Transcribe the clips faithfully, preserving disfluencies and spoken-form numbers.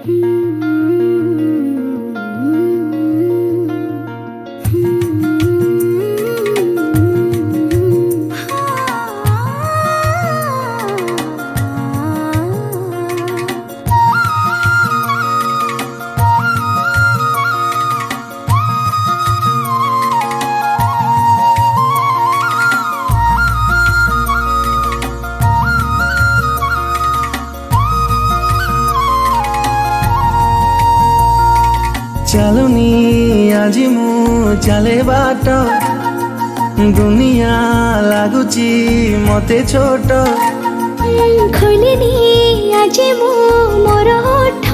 चलुनी आजी मु चले बाट दुनिया लागुची मते छोट खोलिनी आजी मु मोर होठ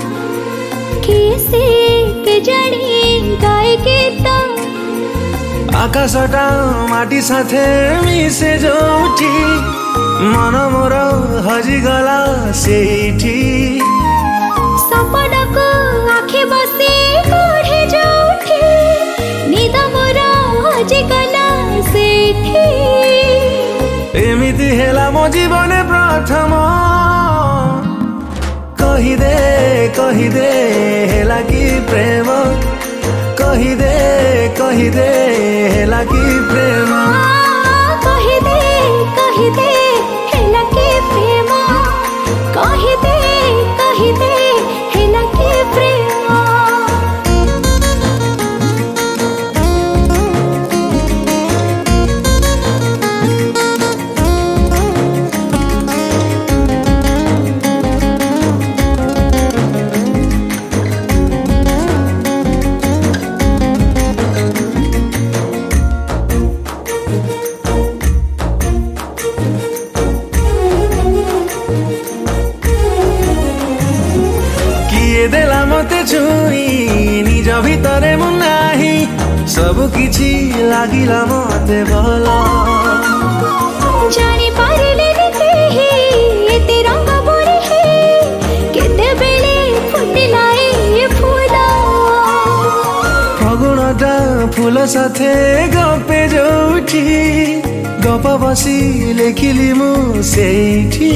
किसे के जानी गाए गीत आकाशटा माटी साथे मिसे जोठी मन मोर हजिगला सेठी सपना को आखे बसे कोढ़े जोठी निद मोर हजिगला सेठी एमिति हेला मो जीवन प्रथम कहिदे कहिदे हेला कि प्रेम कहिदे कहिदे हेला कि प्रेम कहिदे कहिदे हेला कि प्रेम कहिदे कहिदे हेला कि प्रेम देला मते छुई निज भितरे मु नाही सब किछि लागिला मते भला जानी पारिले केही एते रंग बोरी केते बेले फुटिलाए फूल फगुणटा फूल साथे गपे जोठी गप बसी लेखिली मु सेठी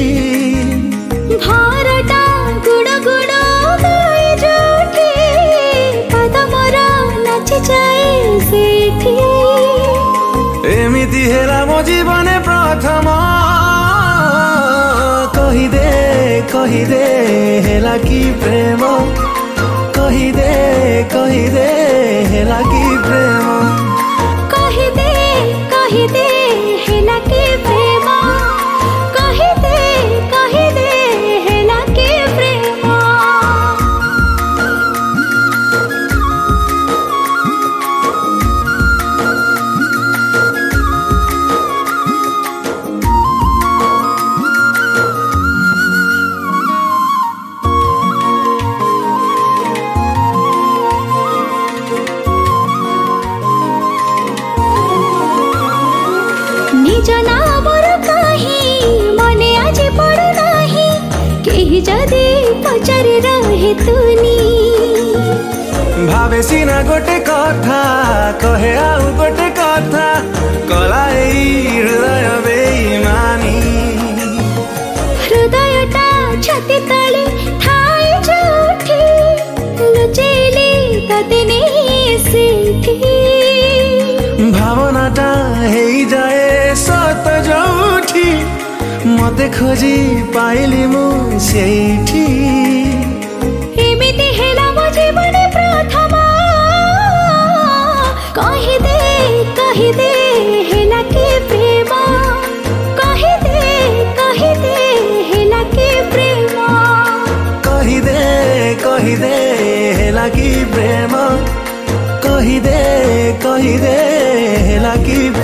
भारटा गुड़ गुड़ गाए जोठी पद मोर नाची जाए सेठी एमिति हेला मो जीवन प्रथम कहिदे कहिदे हेला कि प्रेम कहिदे कहिदे हेला कि प्रेम कहिदे कहिदे हेला कि प्रेम कहिदे कहिदे हेला कि प्रेम निज नामर कहीं मने आज पड़ू नाही केही जदि पचारि रहे तुनी भावे सीना गोटे कथा कहे आउ गोटे कथा कला एई हृदय बेईमानी हृदयटा छाती तले ठाए जोठी लुचेली तते नहीं सेठी भावनाटा हेई जाए सत जोठी मते खोजी पाइली मु सेठी एमिति हेला मो जीवन प्रथम कहिदे कहिदे हेला कि प्रेम कहिदे कहिदे हेला कि प्रेम कहिदे कहिदे हेला कि प्रेम कहिदे कहिदे हेला कि